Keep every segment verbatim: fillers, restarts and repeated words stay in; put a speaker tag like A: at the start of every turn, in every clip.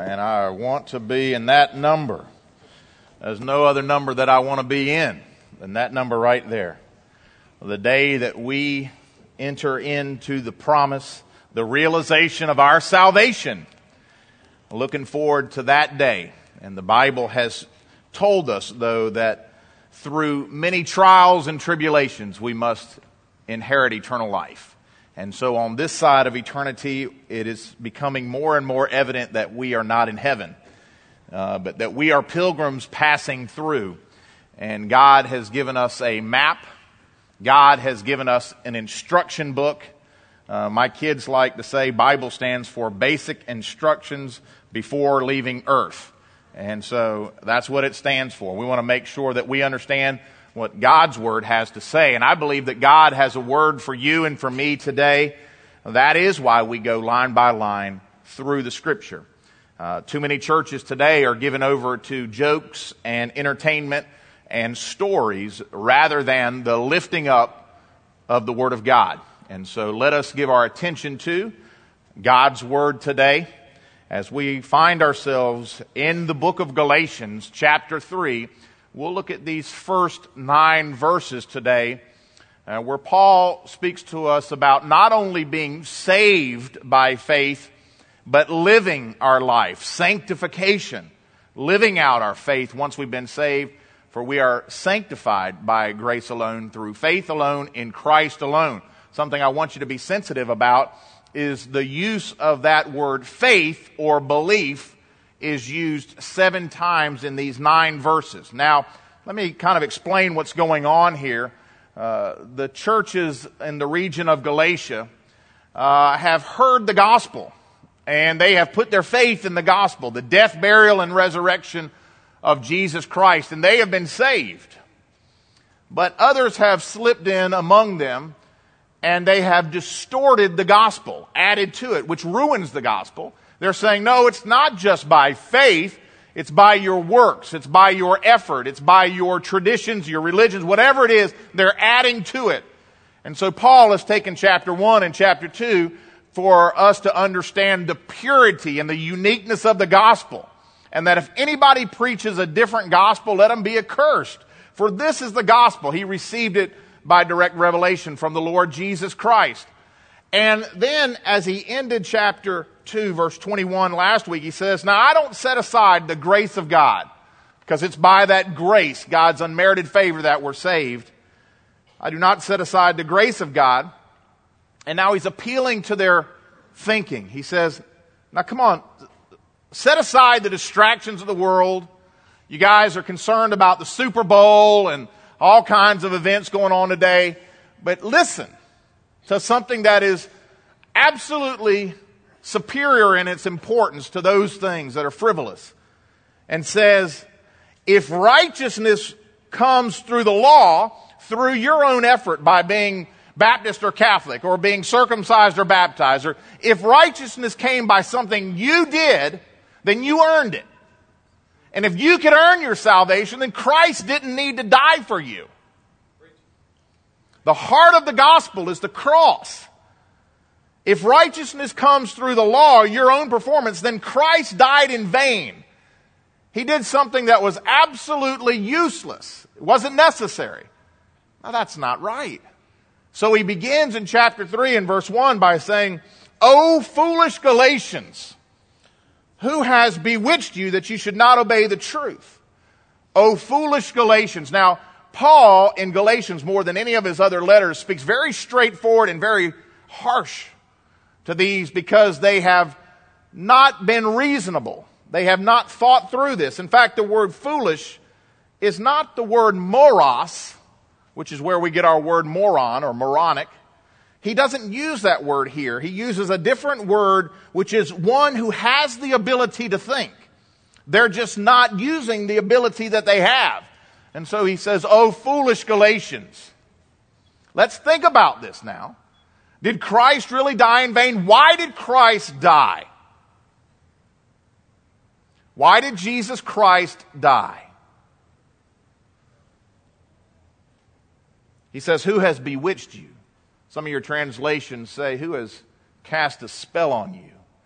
A: and I want to be in that number. There's no other number that I want to be in than that number right there. The day that we enter into the promise, the realization of our salvation. Looking forward to that day. And the Bible has told us, though, that through many trials and tribulations, we must inherit eternal life. And so on this side of eternity, it is becoming more and more evident that we are not in heaven, uh, but that we are pilgrims passing through. And God has given us a map. God has given us an instruction book. Uh, my kids like to say Bible stands for basic instructions before leaving earth. And so that's what it stands for. We want to make sure that we understand what God's Word has to say. And I believe that God has a word for you and for me today. That is why we go line by line through the Scripture. Uh, too many churches today are given over to jokes and entertainment and stories rather than the lifting up of the Word of God. And so let us give our attention to God's Word today as we find ourselves in the book of Galatians, chapter three. We'll look at these first nine verses today, uh, where Paul speaks to us about not only being saved by faith, but living our life, sanctification, living out our faith once we've been saved. For we are sanctified by grace alone, through faith alone, in Christ alone. Something I want you to be sensitive about is the use of that word faith or belief is used seven times in these nine verses. Now, let me kind of explain what's going on here. Uh, the churches in the region of Galatia uh, have heard the gospel, and they have put their faith in the gospel, the death, burial, and resurrection of Jesus Christ, and they have been saved. But others have slipped in among them, and they have distorted the gospel, added to it, which ruins the gospel. They're saying, no, it's not just by faith, it's by your works, it's by your effort, it's by your traditions, your religions, whatever it is, they're adding to it. And so Paul has taken chapter one and chapter two for us to understand the purity and the uniqueness of the gospel. And that if anybody preaches a different gospel, let him be accursed. For this is the gospel. He received it by direct revelation from the Lord Jesus Christ. And then as he ended chapter two, verse twenty-one last week, he says, now I don't set aside the grace of God, because it's by that grace, God's unmerited favor, that we're saved. I do not set aside the grace of God. And now he's appealing to their thinking. He says, now come on, set aside the distractions of the world. You guys are concerned about the Super Bowl and all kinds of events going on today. But listen to something that is absolutely superior in its importance to those things that are frivolous. And says, if righteousness comes through the law, through your own effort by being Baptist or Catholic, or being circumcised or baptized, or if righteousness came by something you did, then you earned it. And if you could earn your salvation, then Christ didn't need to die for you. The heart of the gospel is the cross. If righteousness comes through the law, your own performance, then Christ died in vain. He did something that was absolutely useless. It wasn't necessary. Now that's not right. So he begins in chapter three and verse one by saying, O foolish Galatians, who has bewitched you that you should not obey the truth? O foolish Galatians. Now, Paul in Galatians, more than any of his other letters, speaks very straightforward and very harsh to these because they have not been reasonable. They have not thought through this. In fact, the word foolish is not the word moros, which is where we get our word moron or moronic. He doesn't use that word here. He uses a different word, which is one who has the ability to think. They're just not using the ability that they have. And so he says, "O foolish Galatians." Let's think about this now. Did Christ really die in vain? Why did Christ die? Why did Jesus Christ die? He says, "Who has bewitched you?" Some of your translations say, "Who has cast a spell on you?"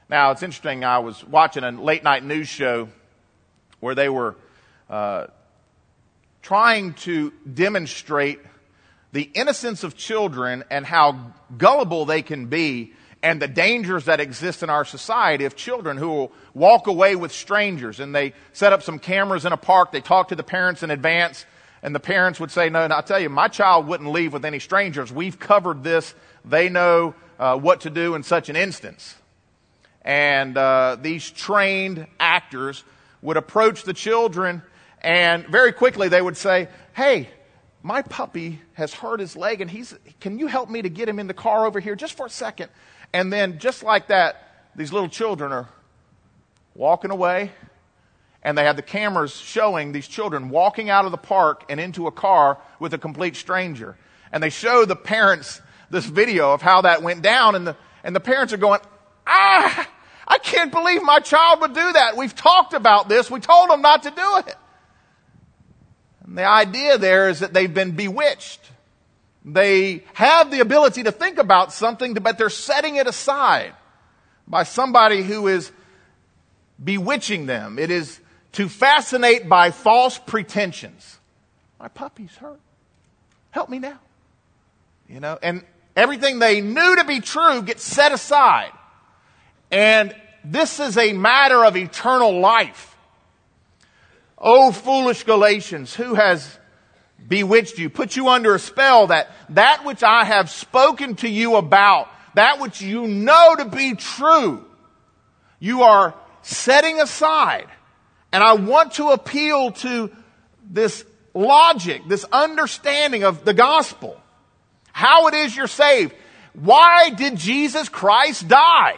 A: Now, it's interesting, I was watching a late night news show where they were uh, trying to demonstrate the innocence of children and how gullible they can be, and the dangers that exist in our society of children who will walk away with strangers. And they set up some cameras in a park. They talk to the parents in advance, and the parents would say, no, no, I'll tell you, my child wouldn't leave with any strangers. We've covered this. They know uh, what to do in such an instance. And uh, these trained actors would approach the children, and very quickly they would say, hey, my puppy has hurt his leg, and he's, can you help me to get him in the car over here just for a second? And then just like that, these little children are walking away, and they have the cameras showing these children walking out of the park and into a car with a complete stranger. And they show the parents this video of how that went down, and the, and the parents are going, ah, I can't believe my child would do that. We've talked about this. We told them not to do it. And the idea there is that they've been bewitched. They have the ability to think about something, but they're setting it aside by somebody who is bewitching them. It is to fascinate by false pretensions. My puppy's hurt. Help me now. You know, and everything they knew to be true gets set aside. And this is a matter of eternal life. O foolish Galatians, who has bewitched you, put you under a spell, that that which I have spoken to you about, that which you know to be true, you are setting aside. And I want to appeal to this logic, this understanding of the gospel. How it is you're saved. Why did Jesus Christ die?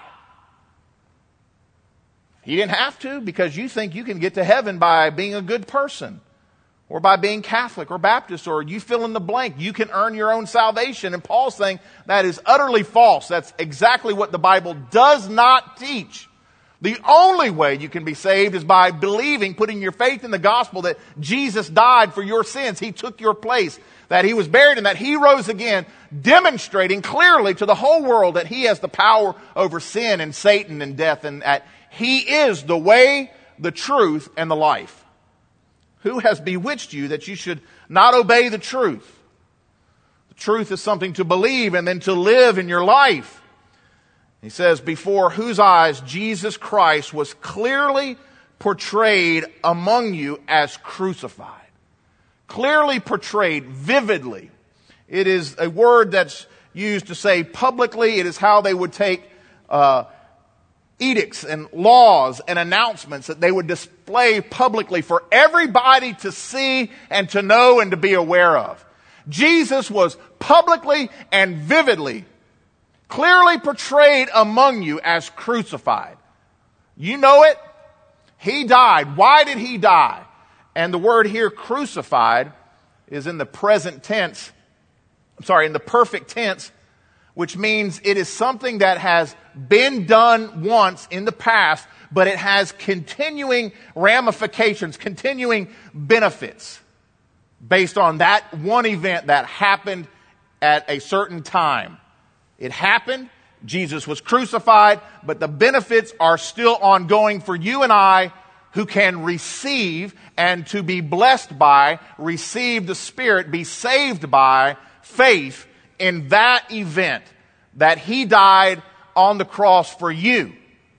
A: He didn't have to, because you think you can get to heaven by being a good person, or by being Catholic or Baptist, or you fill in the blank. You can earn your own salvation. And Paul's saying that is utterly false. That's exactly what the Bible does not teach. The only way you can be saved is by believing, putting your faith in the gospel that Jesus died for your sins. He took your place, that He was buried, and that He rose again, demonstrating clearly to the whole world that He has the power over sin and Satan and death, and that He is the way, the truth, and the life. Who has bewitched you that you should not obey the truth? The truth is something to believe and then to live in your life. He says, before whose eyes Jesus Christ was clearly portrayed among you as crucified. Clearly portrayed, vividly. It is a word that's used to say publicly. It is how they would take uh, edicts and laws and announcements that they would display publicly for everybody to see and to know and to be aware of. Jesus was publicly and vividly, clearly portrayed among you as crucified. You know it. He died. Why did He die? And the word here, crucified, is in the present tense. I'm sorry, in the perfect tense, which means it is something that has been done once in the past, but it has continuing ramifications, continuing benefits based on that one event that happened at a certain time. It happened, Jesus was crucified, but the benefits are still ongoing for you and I, who can receive and to be blessed by, receive the Spirit, be saved by faith in that event, that He died on the cross for you.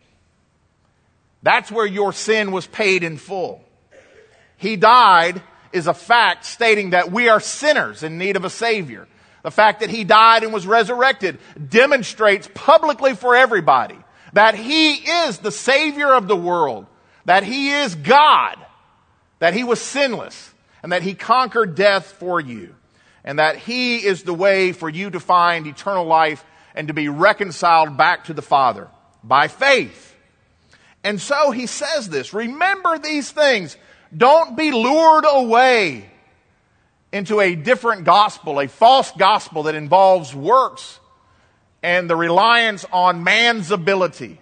A: That's where your sin was paid in full. He died is a fact stating that we are sinners in need of a Savior. The fact that He died and was resurrected demonstrates publicly for everybody that He is the Savior of the world, that He is God, that He was sinless, and that He conquered death for you, and that He is the way for you to find eternal life and to be reconciled back to the Father by faith. And so He says this, remember these things. Don't be lured away into a different gospel, a false gospel that involves works and the reliance on man's ability.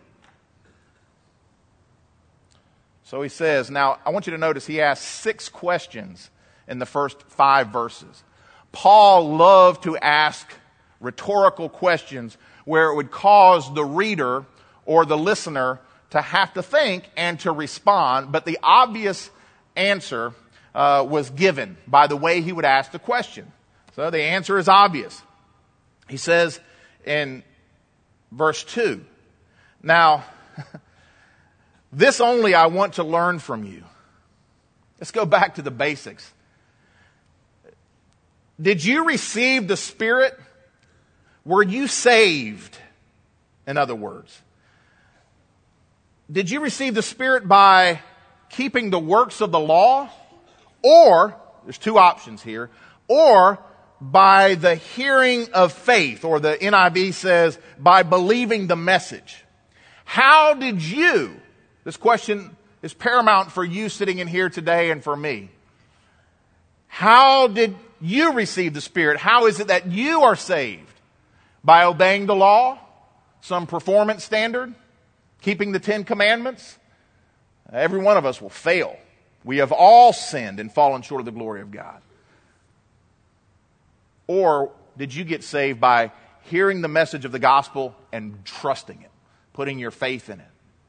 A: So he says, now I want you to notice he asks six questions in the first five verses. Paul loved to ask rhetorical questions where it would cause the reader or the listener to have to think and to respond, but the obvious answer uh, was given by the way he would ask the question. So the answer is obvious. He says in verse two, now, this only I want to learn from you. Let's go back to the basics. Did you receive the Spirit? Were you saved? In other words, did you receive the Spirit by keeping the works of the law? Or, there's two options here, or by the hearing of faith, or the N I V says, by believing the message. How did you, this question is paramount for you sitting in here today and for me. How did you receive the Spirit? How is it that you are saved? By obeying the law? Some performance standard? Keeping the Ten Commandments? Every one of us will fail. We have all sinned and fallen short of the glory of God. Or did you get saved by hearing the message of the gospel and trusting it, putting your faith in it?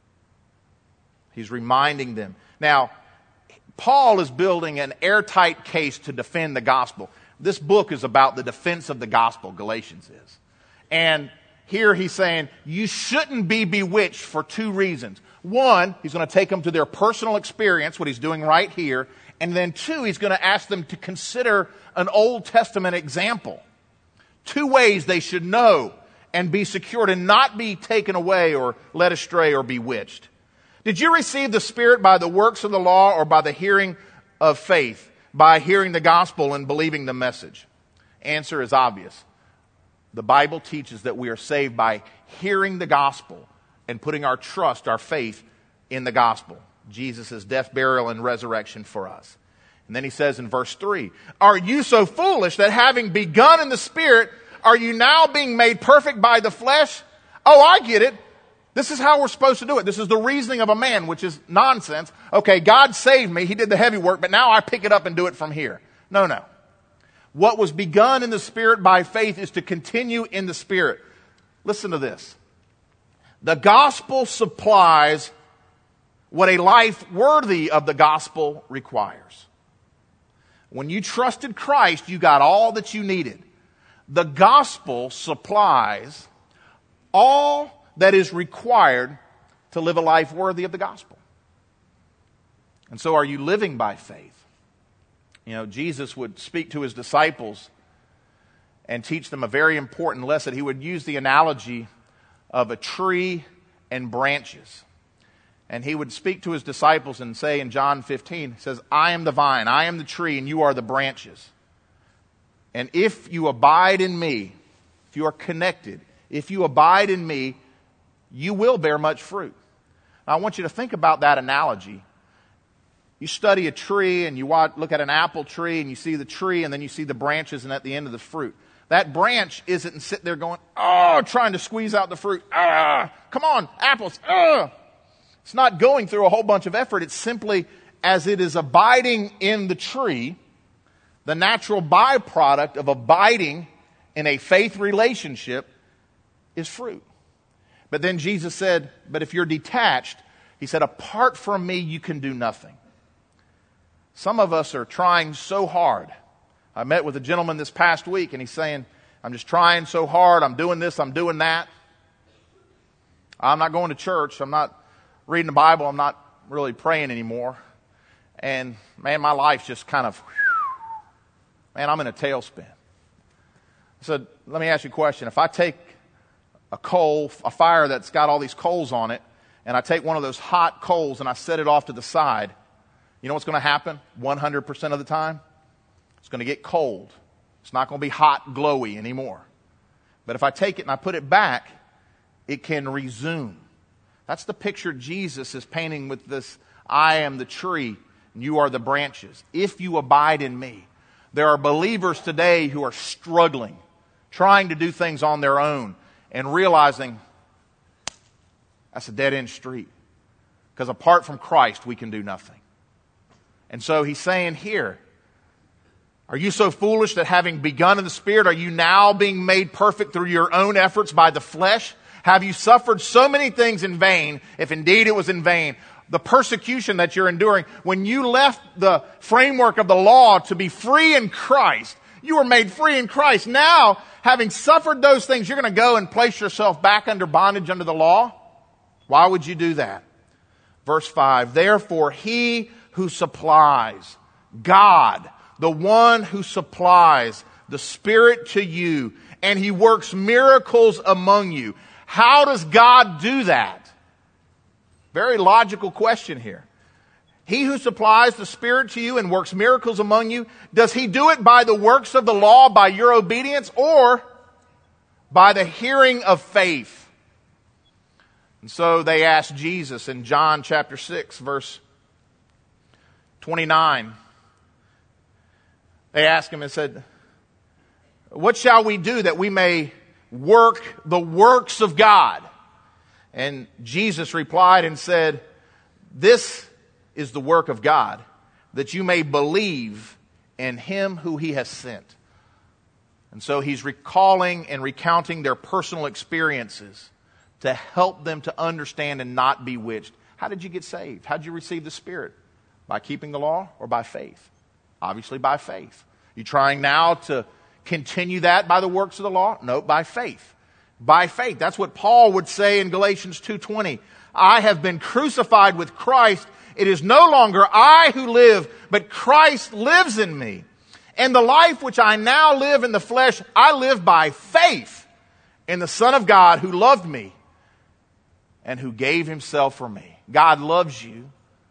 A: He's reminding them. Now, Paul is building an airtight case to defend the gospel. This book is about the defense of the gospel, Galatians is. And here he's saying, you shouldn't be bewitched for two reasons. One, he's going to take them to their personal experience, what he's doing right here. And then two, he's going to ask them to consider an Old Testament example. Two ways they should know and be secured and not be taken away or led astray or bewitched. Did you receive the Spirit by the works of the law or by the hearing of faith? By hearing the gospel and believing the message? Answer is obvious. The Bible teaches that we are saved by hearing the gospel and putting our trust, our faith in the gospel. Jesus' death, burial, and resurrection for us. And then he says in verse three, are you so foolish that having begun in the Spirit, are you now being made perfect by the flesh? Oh, I get it. This is how we're supposed to do it. This is the reasoning of a man, which is nonsense. Okay, God saved me. He did the heavy work, but now I pick it up and do it from here. No, no. What was begun in the Spirit by faith is to continue in the Spirit. Listen to this. The gospel supplies what a life worthy of the gospel requires. When you trusted Christ, you got all that you needed. The gospel supplies all that is required to live a life worthy of the gospel. And so are you living by faith? You know, Jesus would speak to his disciples and teach them a very important lesson. He would use the analogy of a tree and branches. And he would speak to his disciples and say in John fifteen, he says, I am the vine, I am the tree, and you are the branches. And if you abide in me, if you are connected, if you abide in me, you will bear much fruit. Now, I want you to think about that analogy. You study a tree and you watch, look at an apple tree and you see the tree and then you see the branches and at the end of the fruit. That branch isn't sitting there going, oh, trying to squeeze out the fruit. Ah, come on, apples. Ah. It's not going through a whole bunch of effort. It's simply as it is abiding in the tree, the natural byproduct of abiding in a faith relationship is fruit. But then Jesus said, but if you're detached, he said, apart from me, you can do nothing. Some of us are trying so hard. I met with a gentleman this past week and he's saying, I'm just trying so hard. I'm doing this. I'm doing that. I'm not going to church. I'm not reading the Bible. I'm not really praying anymore. And man, my life's just kind of, man, I'm in a tailspin. I said, let me ask you a question. If I take a coal, a fire that's got all these coals on it, and I take one of those hot coals and I set it off to the side, you know what's going to happen one hundred percent of the time? It's going to get cold. It's not going to be hot, glowy anymore. But if I take it and I put it back, it can resume. That's the picture Jesus is painting with this, I am the tree and you are the branches. If you abide in me. There are believers today who are struggling, trying to do things on their own and realizing that's a dead-end street. Because apart from Christ, we can do nothing. And so he's saying here, are you so foolish that having begun in the Spirit, are you now being made perfect through your own efforts by the flesh? Have you suffered so many things in vain, if indeed it was in vain? The persecution that you're enduring, when you left the framework of the law to be free in Christ, you were made free in Christ. Now, having suffered those things, you're going to go and place yourself back under bondage under the law? Why would you do that? Verse five, therefore he who supplies, God, the one who supplies the Spirit to you, and he works miracles among you. How does God do that? Very logical question here. He who supplies the Spirit to you and works miracles among you, does he do it by the works of the law, by your obedience, or by the hearing of faith? And so they asked Jesus in John chapter six, verse twenty-nine. They asked him and said, what shall we do that we may work the works of God? And Jesus replied and said, this is the work of God, that you may believe in him who he has sent. And so he's recalling and recounting their personal experiences to help them to understand and not be bewitched. How did you get saved? How did you receive the Spirit? By keeping the law or by faith? Obviously by faith. You trying now to continue that by the works of the law? No, by faith. By faith. That's what Paul would say in Galatians two twenty. I have been crucified with Christ. It is no longer I who live, but Christ lives in me. And the life which I now live in the flesh, I live by faith in the Son of God who loved me and who gave himself for me. God loves you.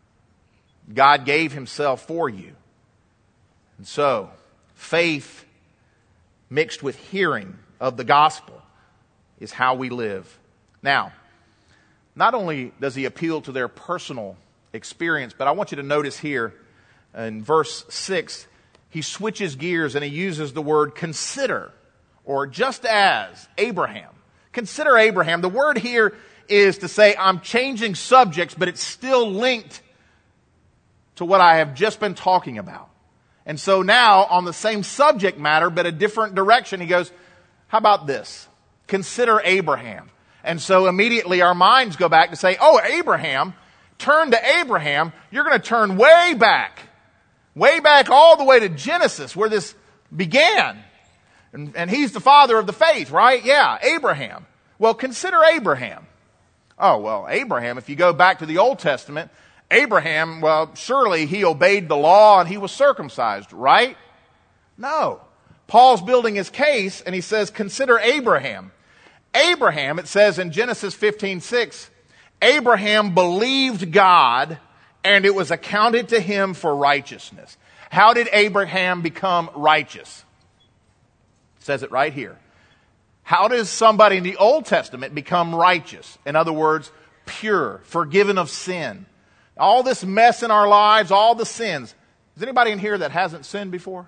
A: God gave himself for you. And so, faith mixed with hearing of the gospel is how we live. Now, not only does he appeal to their personal experience, but I want you to notice here in verse six, he switches gears and he uses the word consider, or just as Abraham. Consider Abraham. The word here is to say I'm changing subjects, but it's still linked to what I have just been talking about. And so now, on the same subject matter, but a different direction, he goes, how about this? Consider Abraham. And so immediately our minds go back to say, oh, Abraham, turn to Abraham. You're going to turn way back, way back all the way to Genesis, where this began. And, and he's the father of the faith, right? Yeah, Abraham. Well, consider Abraham. Oh, well, Abraham, if you go back to the Old Testament, Abraham, well, surely he obeyed the law and he was circumcised, right? No. Paul's building his case and he says, consider Abraham. Abraham, it says in Genesis fifteen six, Abraham believed God and it was accounted to him for righteousness. How did Abraham become righteous? It says it right here. How does somebody in the Old Testament become righteous? In other words, pure, forgiven of sin. All this mess in our lives, all the sins. Is anybody in here that hasn't sinned before?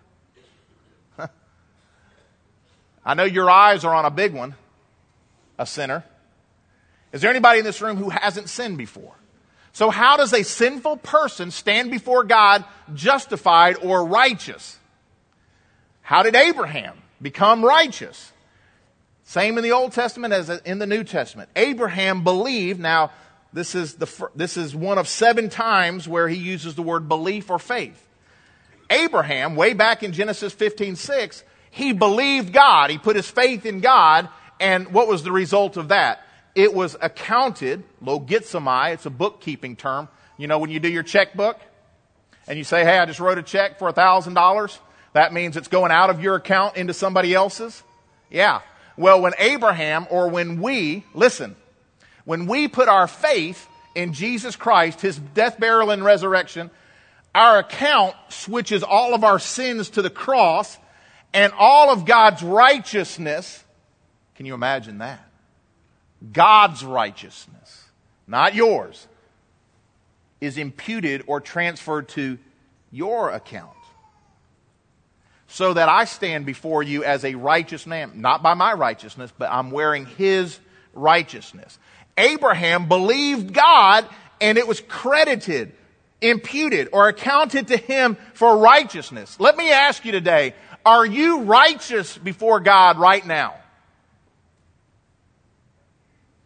A: I know your eyes are on a big one, a sinner. Is there anybody in this room who hasn't sinned before? So how does a sinful person stand before God justified or righteous? How did Abraham become righteous? Same in the Old Testament as in the New Testament. Abraham believed. Now, this is the this is one of seven times where he uses the word belief or faith. Abraham, way back in Genesis fifteen six, he believed God. He put his faith in God. And what was the result of that? It was accounted, logizomai, it's a bookkeeping term. You know, when you do your checkbook and you say, hey, I just wrote a check for one thousand dollars. That means it's going out of your account into somebody else's. Yeah. Well, when Abraham or when we, listen, when we put our faith in Jesus Christ, his death, burial, and resurrection, our account switches all of our sins to the cross and all of God's righteousness. Can you imagine that? God's righteousness, not yours, is imputed or transferred to your account. So that I stand before you as a righteous man, not by my righteousness, but I'm wearing his righteousness. Abraham believed God and it was credited, imputed, or accounted to him for righteousness. Let me ask you today, are you righteous before God right now?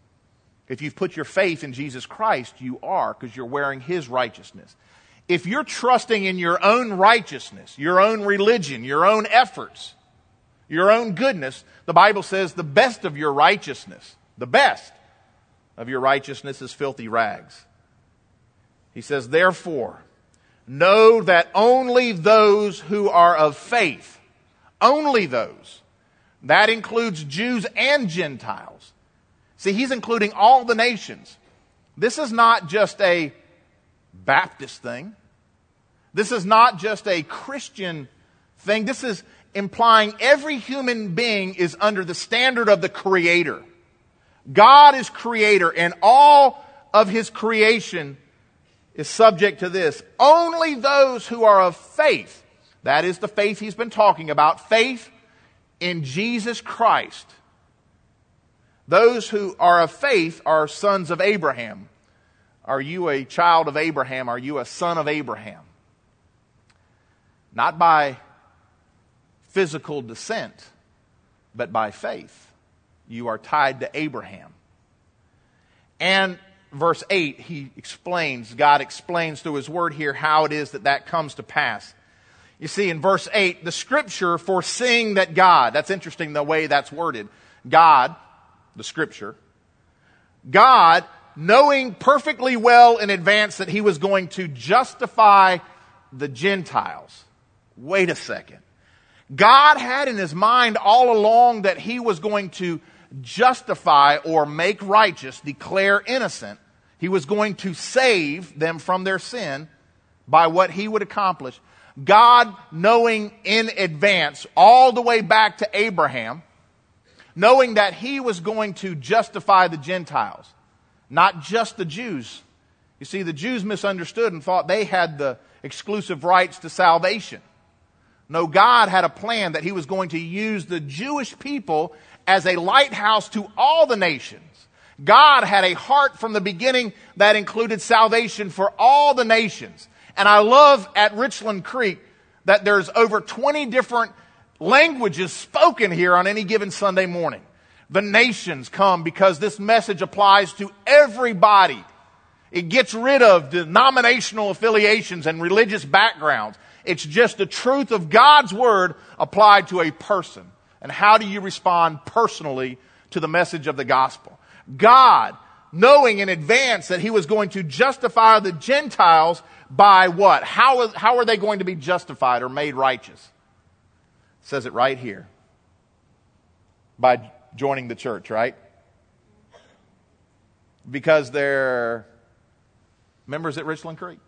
A: If you've put your faith in Jesus Christ, you are, because you're wearing His righteousness. If you're trusting in your own righteousness, your own religion, your own efforts, your own goodness, the Bible says the best of your righteousness, the best of your righteousness is filthy rags. He says, therefore, know that only those who are of faith, only those, that includes Jews and Gentiles. See, he's including all the nations. This is not just a Baptist thing. This is not just a Christian thing. This is implying every human being is under the standard of the Creator. God is Creator, and all of His creation is subject to this. Only those who are of faith, that is the faith he's been talking about, faith in Jesus Christ. Those who are of faith are sons of Abraham. Are you a child of Abraham? Are you a son of Abraham? Not by physical descent, but by faith. You are tied to Abraham. And verse eight, he explains, God explains through His Word here how it is that that comes to pass. You see, in verse eight, the Scripture foreseeing that God, that's interesting the way that's worded, God, the Scripture, God, knowing perfectly well in advance that He was going to justify the Gentiles. Wait a second. God had in His mind all along that He was going to justify or make righteous, declare innocent. He was going to save them from their sin by what He would accomplish. God, knowing in advance, all the way back to Abraham, knowing that He was going to justify the Gentiles, not just the Jews. You see, the Jews misunderstood and thought they had the exclusive rights to salvation. No, God had a plan that He was going to use the Jewish people as a lighthouse to all the nations. God had a heart from the beginning that included salvation for all the nations. And I love at Richland Creek that there's over twenty different languages spoken here on any given Sunday morning. The nations come because this message applies to everybody. It gets rid of denominational affiliations and religious backgrounds. It's just the truth of God's Word applied to a person. And how do you respond personally to the message of the gospel? God, knowing in advance that He was going to justify the Gentiles by what? How, how are they going to be justified or made righteous? It says it right here. By joining the church, right? Because they're members at Richland Creek.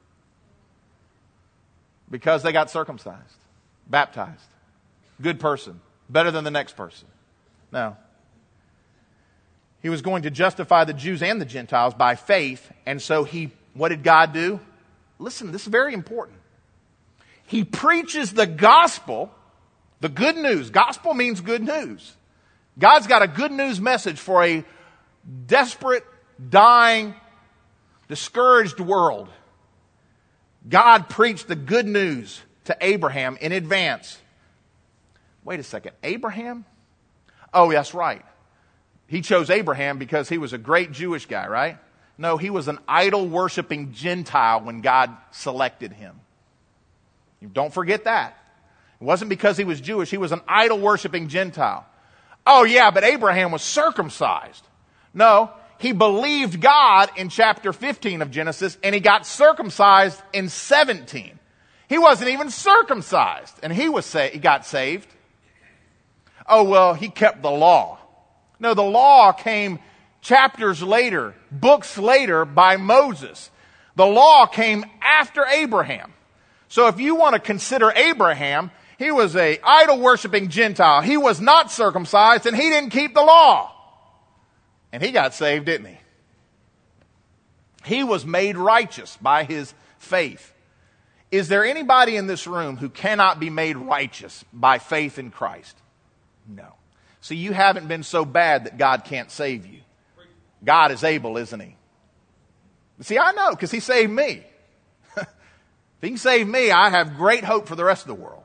A: Because they got circumcised, baptized. Good person. Better than the next person. No. He was going to justify the Jews and the Gentiles by faith. And so he, what did God do? Listen, this is very important. He preaches the gospel, the good news. Gospel means good news. God's got a good news message for a desperate, dying, discouraged world. God preached the good news to Abraham in advance. Wait a second, Abraham? Oh, that's right. He chose Abraham because he was a great Jewish guy, right? No, he was an idol-worshiping Gentile when God selected him. Don't forget that. It wasn't because he was Jewish. He was an idol-worshiping Gentile. Oh, yeah, but Abraham was circumcised. No, he believed God in chapter fifteen of Genesis, and he got circumcised in seventeen. He wasn't even circumcised, and he was sa- he got saved. Oh, well, he kept the law. No, the law came chapters later, books later by Moses. The law came after Abraham. So if you want to consider Abraham, he was a idol-worshiping Gentile. He was not circumcised, and he didn't keep the law. And he got saved, didn't he? He was made righteous by his faith. Is there anybody in this room who cannot be made righteous by faith in Christ? No. See, you haven't been so bad that God can't save you. God is able, isn't He? See, I know, because He saved me. If He can save me, I have great hope for the rest of the world.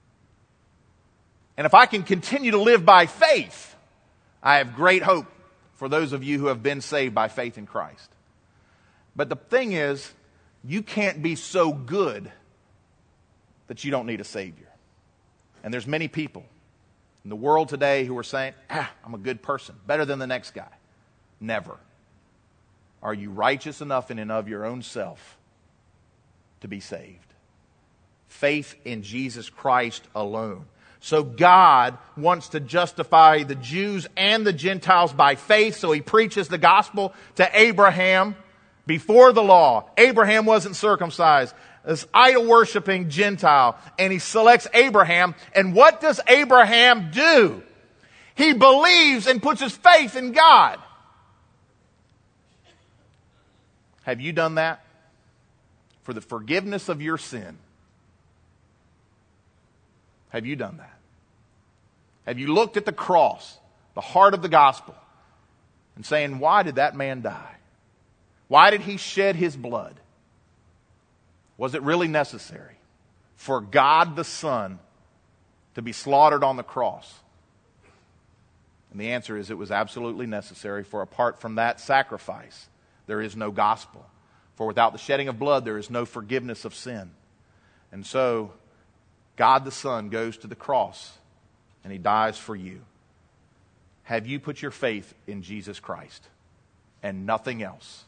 A: And if I can continue to live by faith, I have great hope for those of you who have been saved by faith in Christ. But the thing is, you can't be so good that you don't need a Savior. And there's many people in the world today who are saying, ah, I'm a good person, better than the next guy. Never. Are you righteous enough in and of your own self to be saved? Faith in Jesus Christ alone. So God wants to justify the Jews and the Gentiles by faith, so he preaches the gospel to Abraham before the law. Abraham wasn't circumcised, this idol-worshiping Gentile, and he selects Abraham. And what does Abraham do? He believes and puts his faith in God. Have you done that? For the forgiveness of your sin. Have you done that? Have you looked at the cross, the heart of the gospel, and saying, why did that man die? Why did he shed his blood? Was it really necessary for God the Son to be slaughtered on the cross? And the answer is it was absolutely necessary, for apart from that sacrifice, there is no gospel. For without the shedding of blood, there is no forgiveness of sin. And so, God the Son goes to the cross and he dies for you. Have you put your faith in Jesus Christ and nothing else?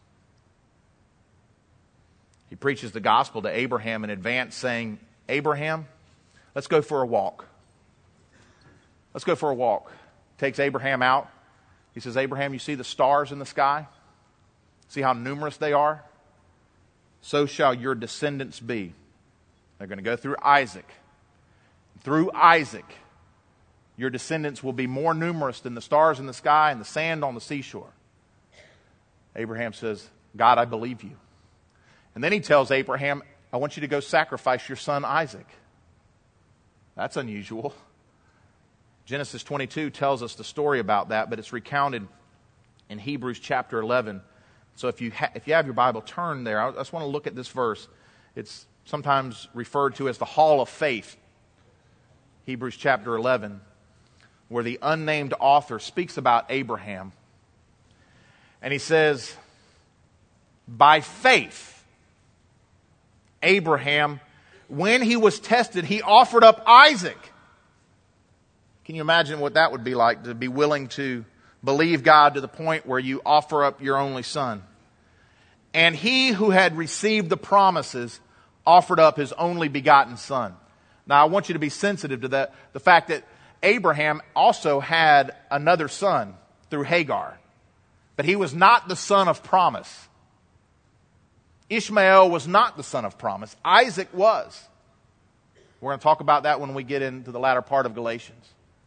A: He preaches the gospel to Abraham in advance, saying, Abraham, let's go for a walk. Let's go for a walk. Takes Abraham out. He says, Abraham, you see the stars in the sky? See how numerous they are? So shall your descendants be. They're going to go through Isaac. Through Isaac, your descendants will be more numerous than the stars in the sky and the sand on the seashore. Abraham says, God, I believe you. And then he tells Abraham, I want you to go sacrifice your son Isaac. That's unusual. Genesis twenty-two tells us the story about that, but it's recounted in Hebrews chapter eleven. So if you, ha- if you have your Bible, turn there. I just want to look at this verse. It's sometimes referred to as the Hall of Faith. Hebrews chapter eleven, where the unnamed author speaks about Abraham. And he says, by faith, Abraham, when he was tested, he offered up Isaac. Can you imagine what that would be like, to be willing to believe God to the point where you offer up your only son? And he who had received the promises offered up his only begotten son. Now, I want you to be sensitive to that, the fact that Abraham also had another son through Hagar. But he was not the son of promise. Ishmael was not the son of promise. Isaac was. We're going to talk about that when we get into the latter part of Galatians.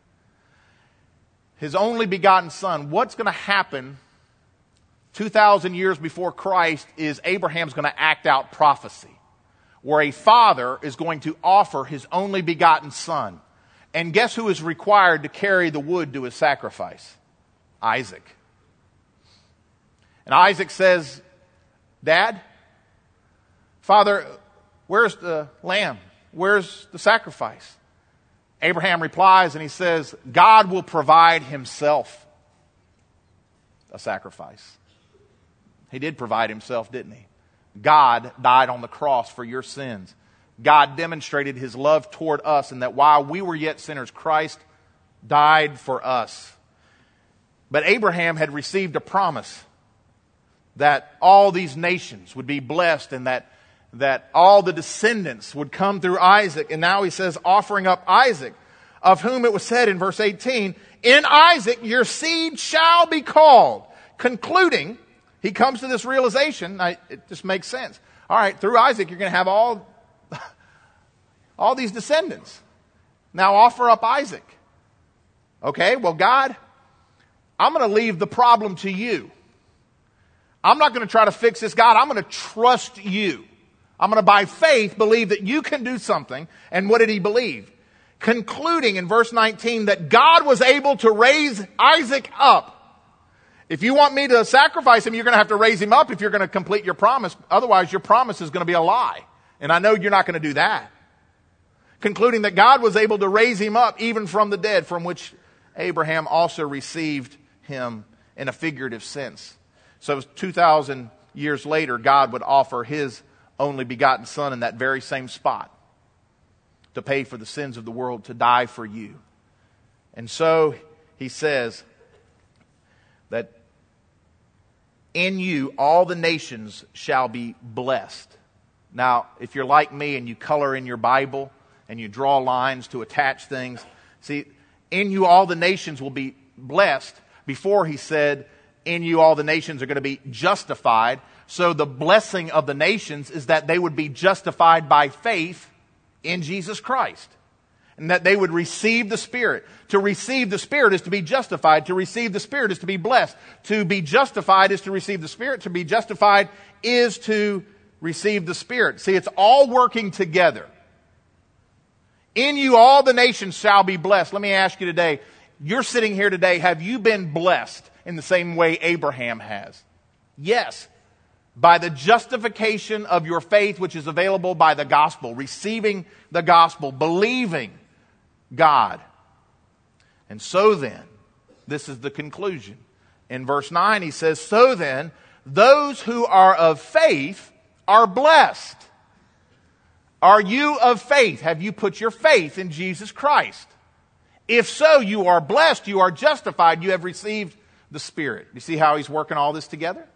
A: His only begotten son. What's going to happen two thousand years before Christ is Abraham's going to act out prophecy, where a father is going to offer his only begotten son. And guess who is required to carry the wood to his sacrifice? Isaac. And Isaac says, Dad, Father, where's the lamb? Where's the sacrifice? Abraham replies and he says, God will provide himself a sacrifice. He did provide himself, didn't he? God died on the cross for your sins. God demonstrated his love toward us, and that while we were yet sinners, Christ died for us. But Abraham had received a promise that all these nations would be blessed, and that, that all the descendants would come through Isaac. And now he says, offering up Isaac, of whom it was said in verse eighteen, in Isaac your seed shall be called. Concluding, he comes to this realization, I, it just makes sense. All right, through Isaac you're going to have all, all these descendants. Now offer up Isaac. Okay, well God, I'm going to leave the problem to you. I'm not going to try to fix this, God. I'm going to trust you. I'm going to, by faith, believe that you can do something. And what did he believe? Concluding in verse nineteen that God was able to raise Isaac up. If you want me to sacrifice him, you're going to have to raise him up if you're going to complete your promise. Otherwise, your promise is going to be a lie. And I know you're not going to do that. Concluding that God was able to raise him up even from the dead, from which Abraham also received him in a figurative sense. So two thousand years later, God would offer His only begotten Son in that very same spot to pay for the sins of the world, to die for you. And so He says that in you all the nations shall be blessed. Now, if you're like me and you color in your Bible and you draw lines to attach things, see, in you all the nations will be blessed. Before He said, in you all the nations are going to be justified. So the blessing of the nations is that they would be justified by faith in Jesus Christ. And that they would receive the Spirit. To receive the Spirit is to be justified. To receive the Spirit is to be blessed. To be justified is to receive the Spirit. To be justified is to receive the Spirit. See, it's all working together. In you all the nations shall be blessed. Let me ask you today, you're sitting here today, have you been blessed in the same way Abraham has? Yes. By the justification of your faith, which is available by the gospel, receiving the gospel, believing God. And so then, this is the conclusion. In verse nine, he says, so then, those who are of faith are blessed. Are you of faith? Have you put your faith in Jesus Christ? If so, you are blessed, you are justified, you have received the Spirit. You see how he's working all this together?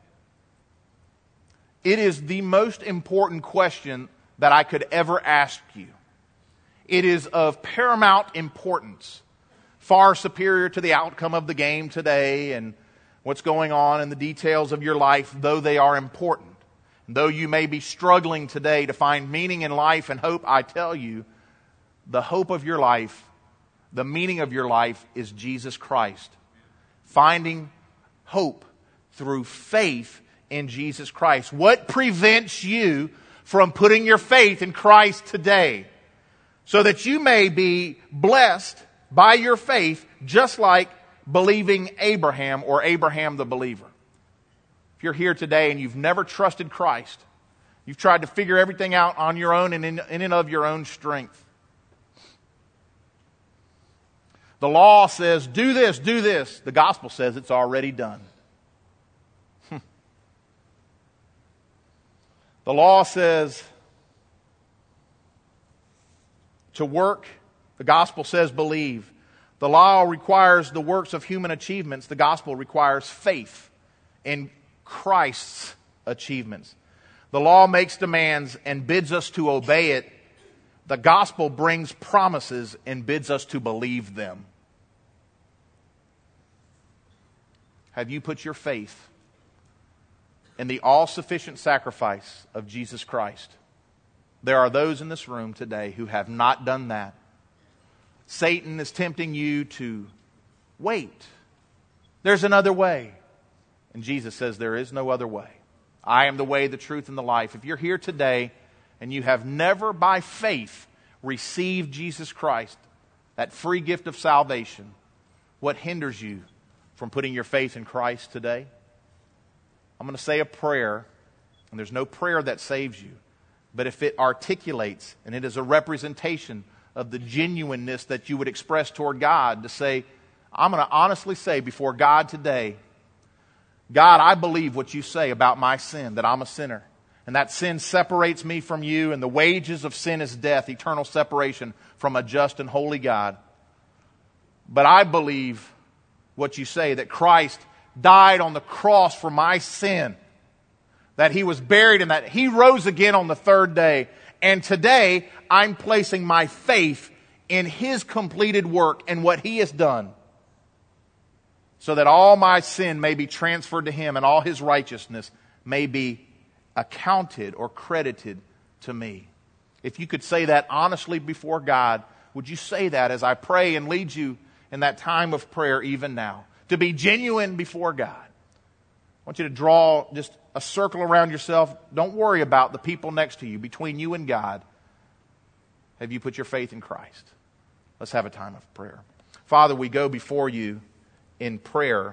A: It is the most important question that I could ever ask you. It is of paramount importance, far superior to the outcome of the game today and what's going on in the details of your life, though they are important. Though you may be struggling today to find meaning in life and hope, I tell you, the hope of your life, the meaning of your life is Jesus Christ. Finding hope through faith in Jesus Christ. What prevents you from putting your faith in Christ today? So that you may be blessed by your faith, just like believing Abraham or Abraham the believer. If you're here today and you've never trusted Christ, you've tried to figure everything out on your own and in, in and of your own strength. The law says, do this, do this. The gospel says it's already done. The law says to work. The gospel says believe. The law requires the works of human achievements. The gospel requires faith in Christ's achievements. The law makes demands and bids us to obey it. The gospel brings promises and bids us to believe them. Have you put your faith in the all-sufficient sacrifice of Jesus Christ? There are those in this room today who have not done that. Satan is tempting you to wait. There's another way. And Jesus says there is no other way. I am the way, the truth, and the life. If you're here today and you have never by faith received Jesus Christ, that free gift of salvation, what hinders you from putting your faith in Christ today? I'm going to say a prayer, and there's no prayer that saves you. But if it articulates, and it is a representation of the genuineness that you would express toward God, to say, I'm going to honestly say before God today, God, I believe what you say about my sin, that I'm a sinner. And that sin separates me from you, and the wages of sin is death, eternal separation from a just and holy God. But I believe what you say, that Christ died on the cross for my sin, that He was buried and that He rose again on the third day. And today, I'm placing my faith in His completed work and what He has done, so that all my sin may be transferred to Him and all His righteousness may be accounted or credited to me. If you could say that honestly before God, would you say that as I pray and lead you in that time of prayer even now? To be genuine before God. I want you to draw just a circle around yourself. Don't worry about the people next to you. Between you and God, have you put your faith in Christ? Let's have a time of prayer. Father, we go before you in prayer,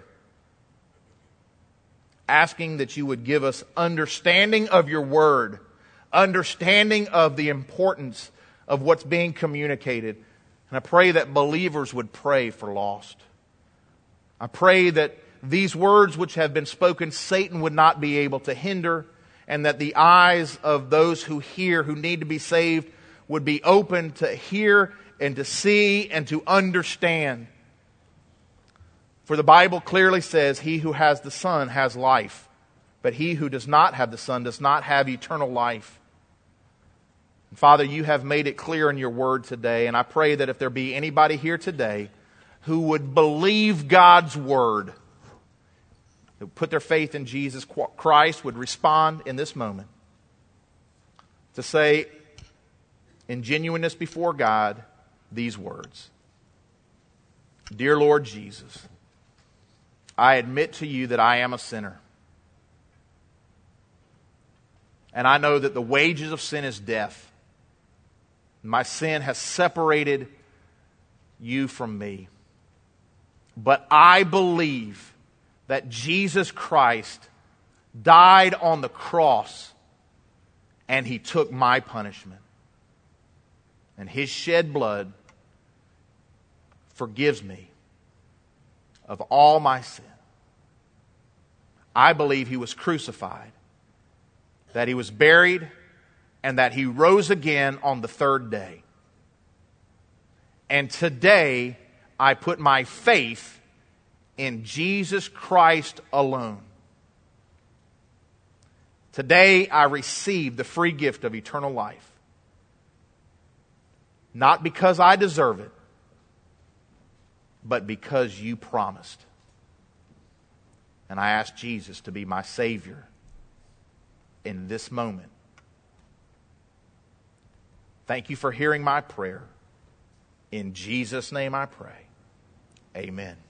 A: asking that you would give us understanding of your word, understanding of the importance of what's being communicated. And I pray that believers would pray for lost. I pray that these words which have been spoken, Satan would not be able to hinder, and that the eyes of those who hear, who need to be saved, would be open to hear and to see and to understand. For the Bible clearly says, he who has the Son has life, but he who does not have the Son does not have eternal life. And Father, you have made it clear in your word today, and I pray that if there be anybody here today who would believe God's word, who put their faith in Jesus Christ, would respond in this moment to say, in genuineness before God, these words. Dear Lord Jesus, I admit to you that I am a sinner. And I know that the wages of sin is death. My sin has separated you from me. But I believe that Jesus Christ died on the cross and He took my punishment. And His shed blood forgives me of all my sin. I believe He was crucified, that He was buried, and that He rose again on the third day. And today, I put my faith in Jesus Christ alone. Today, I receive the free gift of eternal life. Not because I deserve it, but because you promised. And I ask Jesus to be my Savior in this moment. Thank you for hearing my prayer. In Jesus' name I pray. Amen.